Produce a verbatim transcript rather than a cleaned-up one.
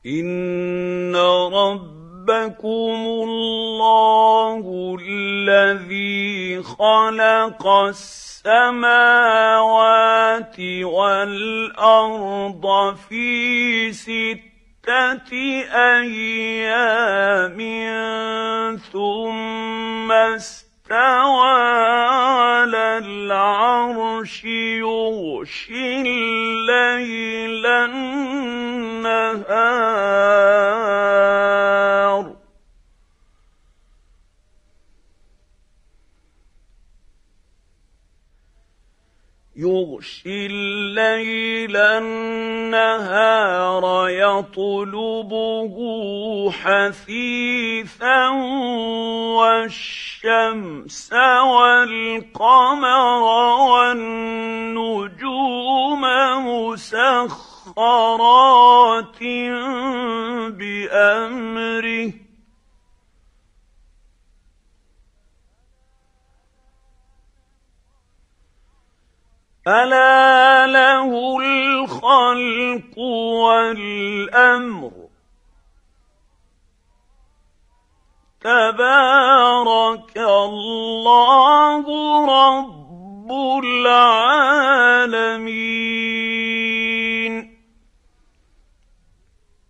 إن ربكم الله الذي خلق السماوات والأرض في ستة أيام ثم استوى على العرش يغشي الليل النهار يغشي الليل النهار يطلبه حثيثا والشمس والقمر والنجوم مسخرات بأمره ألا له الخلق والأمر تبارك الله